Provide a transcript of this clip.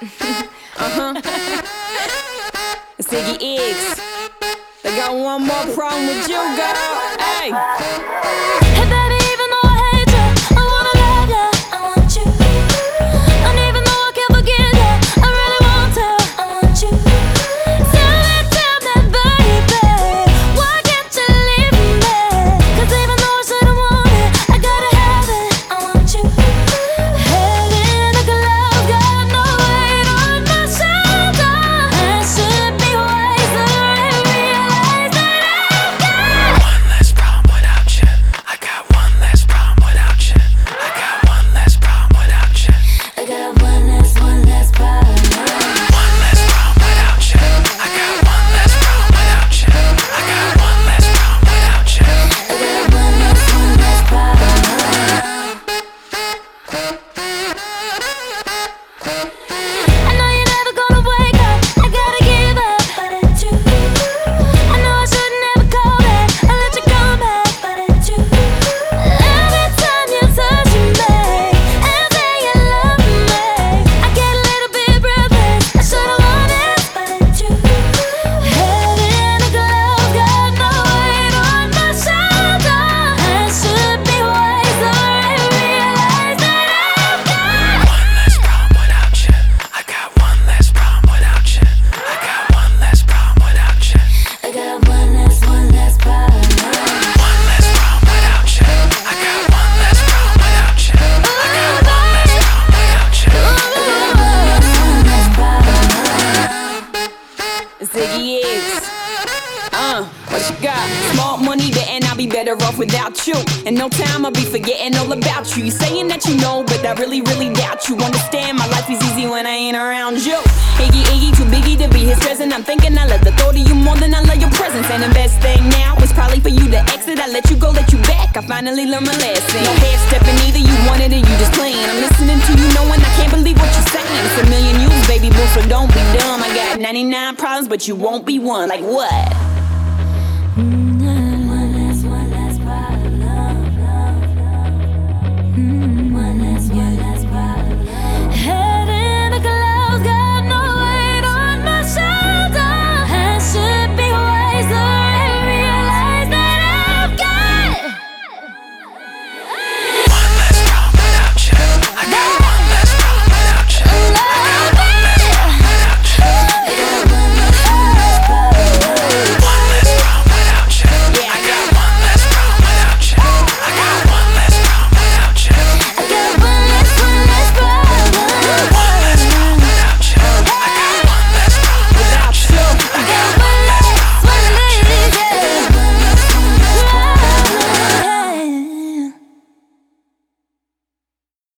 It's Iggy Iggs. They got one more problem with you, girl. Hey. Hey baby, even though I hate you, I wanna love you, I want you. And even though I can't forget you, I really want to, I want you. Tell me, baby, why can't you leave me? 'Cause even though I shouldn't want it, I gotta have it, I want you. Head in a glove, got no weight on my shoulder. I should be wiser and realize that I've got one less problem without you. I got one less problem without you. I got one less problem without you. I got one less problem. One less problem without you. I got one less problem without you. I got one less problem without you. I got one less problem. I know you're never gonna wake up, I gotta give up, but it's you. I know I shouldn't ever call back, I let you come back, but it's you. Every time you touch me and say you love me, I get a little bit breathless, I should've wanted, but it's you. Head in a glove, got no weight on my shoulder. I should be wiser and realize that I've got One less problem without you. I got one less problem without you. I got one less problem without you. I got one less problem. One less problem without you. I got one less problem without you. I got one less problem without you. It's Iggy Iggs. What you got? Small money, and I'll be better off without you. In no time, I'll be forgetting all about you. You saying that you know, but I really, really doubt you. Understand, my life is easy when I ain't around you. Iggy, Iggy, too biggie to be his present. I'm thinking I love the thought of you more than I love your presence. And the best thing now is probably for you to exit. I let you go, let you back. I finally learned my lesson. No half stepping either, you wanted it, you just playing. I'm listening to you knowing I can't believe what you're saying. It's a million you, baby boo, so don't be dumb. I got 99 problems, but you won't be one. Like what?